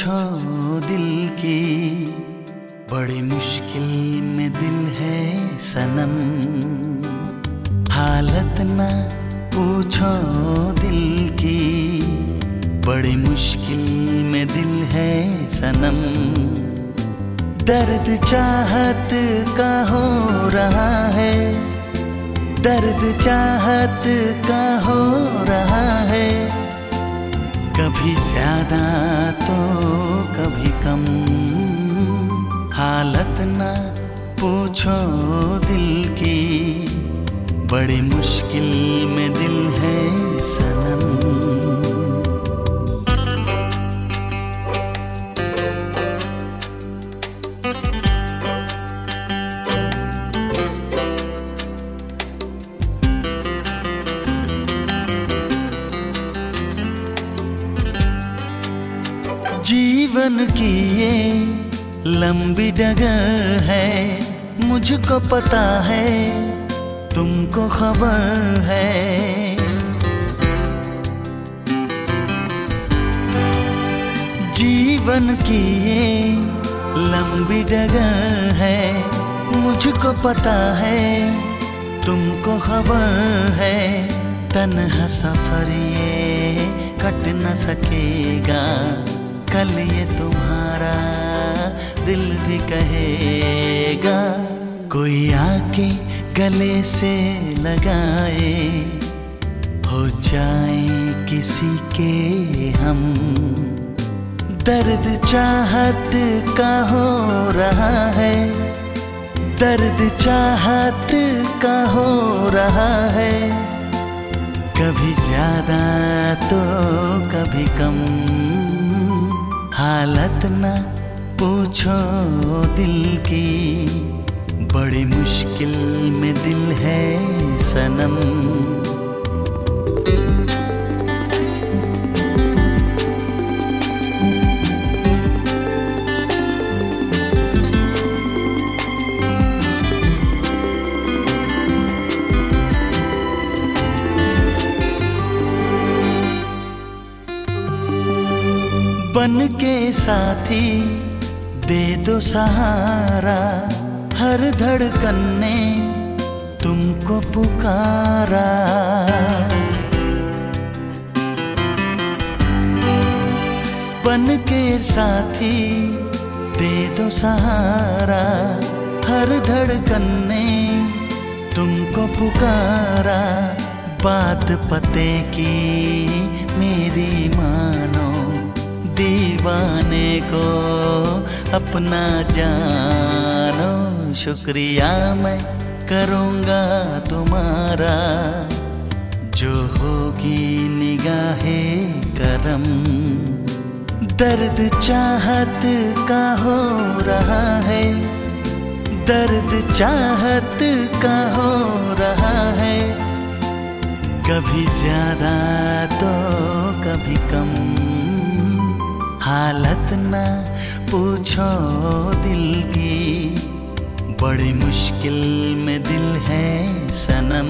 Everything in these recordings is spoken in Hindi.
पूछो दिल की, बड़ी मुश्किल में दिल है सनम। हालत ना पूछो दिल की, बड़ी मुश्किल में दिल है सनम। दर्द चाहत का हो रहा है, दर्द चाहत का हो रहा है। कभी ज्यादा तो कभी कम, हालत ना पूछो दिल की, बड़ी मुश्किल में दिल है सनम। जीवन की ये लंबी डगर है, मुझको पता है तुमको खबर है। जीवन की ये लंबी डगर है, मुझको पता है तुमको खबर है। तन्हा सफर ये कट न सकेगा, कल ये तुम्हारा दिल भी कहेगा। कोई आके गले से लगाए, हो जाए किसी के हम। दर्द चाहत का हो रहा है, दर्द चाहत का हो रहा है। कभी ज्यादा तो कभी कम, हालत ना पूछो दिल की, बड़ी मुश्किल में दिल है सनम। बन के साथी दे दो सहारा, हर धड़कन ने तुमको पुकारा। बन के साथी दे दो सहारा, हर धड़कन ने तुमको पुकारा। बात पते की मेरी मानो, दीवाने को अपना जानो। शुक्रिया मैं करूँगा तुम्हारा, जो होगी निगाहे करम। दर्द चाहत का हो रहा है, दर्द चाहत का हो रहा है। कभी ज्यादा तो कभी कम, हालत ना पूछो दिल की, बड़ी मुश्किल में दिल है सनम।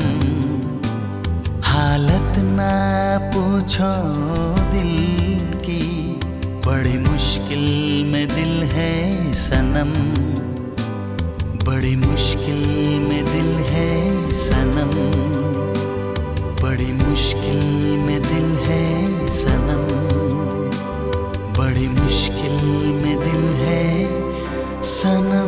हालत ना पूछो दिल की, बड़ी मुश्किल में दिल है सनम। बड़ी मुश्किल में दिल है सनम, बड़ी मुश्किल में दिल है सनम। बड़ी मुश्किल में दिल है सनम।